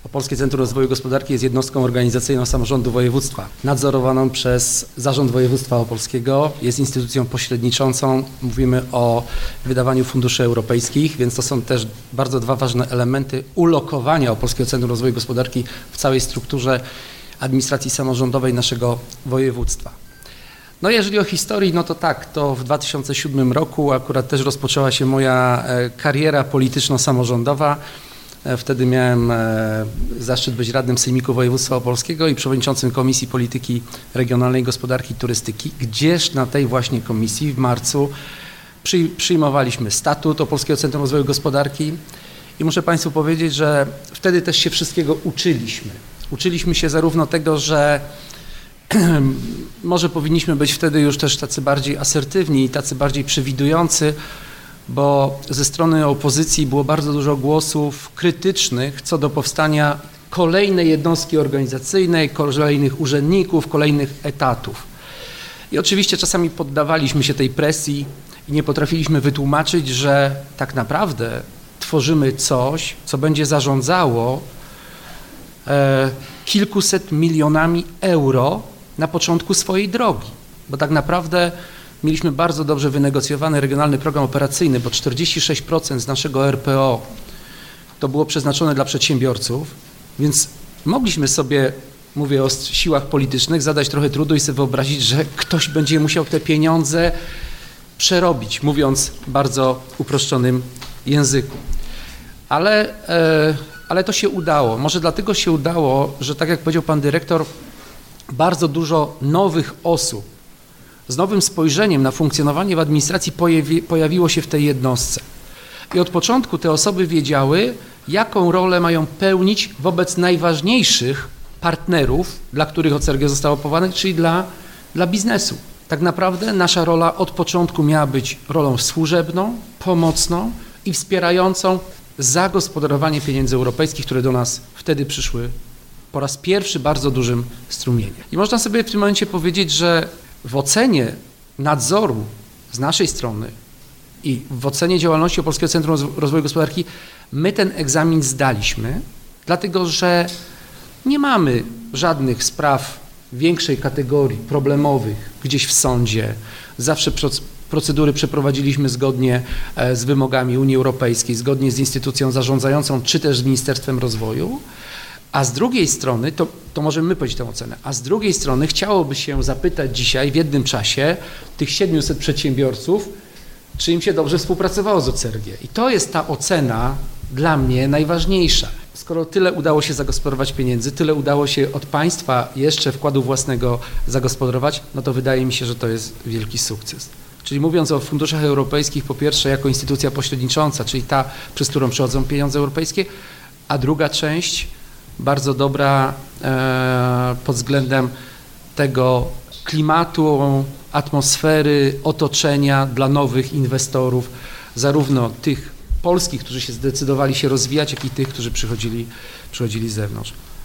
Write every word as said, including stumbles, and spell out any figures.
Polskie Centrum Rozwoju Gospodarki jest jednostką organizacyjną samorządu województwa, nadzorowaną przez Zarząd Województwa Opolskiego. Jest instytucją pośredniczącą. Mówimy o wydawaniu funduszy europejskich, więc to są też bardzo dwa ważne elementy ulokowania Opolskiego Centrum Rozwoju Gospodarki w całej strukturze administracji samorządowej naszego województwa. No jeżeli o historii, no to tak, to w dwa tysiące siódmym roku akurat też rozpoczęła się moja kariera polityczno-samorządowa. Wtedy miałem zaszczyt być radnym Sejmiku Województwa Opolskiego i przewodniczącym Komisji Polityki Regionalnej, Gospodarki i Turystyki, gdzież na tej właśnie komisji w marcu przyjmowaliśmy statut Opolskiego Centrum Rozwoju Gospodarki i muszę Państwu powiedzieć, że wtedy też się wszystkiego uczyliśmy. Uczyliśmy się zarówno tego, że może powinniśmy być wtedy już też tacy bardziej asertywni i tacy bardziej przewidujący, bo ze strony opozycji było bardzo dużo głosów krytycznych co do powstania kolejnej jednostki organizacyjnej, kolejnych urzędników, kolejnych etatów. I oczywiście czasami poddawaliśmy się tej presji i nie potrafiliśmy wytłumaczyć, że tak naprawdę tworzymy coś, co będzie zarządzało e, kilkuset milionami euro na początku swojej drogi, bo tak naprawdę mieliśmy bardzo dobrze wynegocjowany regionalny program operacyjny, bo czterdzieści sześć procent z naszego R P O to było przeznaczone dla przedsiębiorców, więc mogliśmy sobie, mówię o siłach politycznych, zadać trochę trudu i sobie wyobrazić, że ktoś będzie musiał te pieniądze przerobić, mówiąc bardzo uproszczonym języku. Ale, e, ale to się udało. Może dlatego się udało, że tak jak powiedział pan dyrektor, bardzo dużo nowych osób z nowym spojrzeniem na funkcjonowanie w administracji pojawi, pojawiło się w tej jednostce. I od początku te osoby wiedziały, jaką rolę mają pełnić wobec najważniejszych partnerów, dla których O C R G zostało powołane, czyli dla, dla biznesu. Tak naprawdę nasza rola od początku miała być rolą służebną, pomocną i wspierającą zagospodarowanie pieniędzy europejskich, które do nas wtedy przyszły po raz pierwszy bardzo dużym strumieniem. I można sobie w tym momencie powiedzieć, że w ocenie nadzoru z naszej strony i w ocenie działalności Opolskiego Centrum Rozwoju Gospodarki my ten egzamin zdaliśmy, dlatego że nie mamy żadnych spraw większej kategorii problemowych gdzieś w sądzie. Zawsze procedury przeprowadziliśmy zgodnie z wymogami Unii Europejskiej, zgodnie z instytucją zarządzającą, czy też z Ministerstwem Rozwoju. A z drugiej strony, to, to możemy my powiedzieć tę ocenę, a z drugiej strony chciałoby się zapytać dzisiaj w jednym czasie tych siedmiuset przedsiębiorców, czy im się dobrze współpracowało z O C R G. I to jest ta ocena dla mnie najważniejsza. Skoro tyle udało się zagospodarować pieniędzy, tyle udało się od państwa jeszcze wkładu własnego zagospodarować, no to wydaje mi się, że to jest wielki sukces. Czyli mówiąc o funduszach europejskich, po pierwsze jako instytucja pośrednicząca, czyli ta, przez którą przychodzą pieniądze europejskie, a druga część bardzo dobra e, pod względem tego klimatu, atmosfery, otoczenia dla nowych inwestorów, zarówno tych polskich, którzy się zdecydowali się rozwijać, jak i tych, którzy przychodzili, przychodzili z zewnątrz.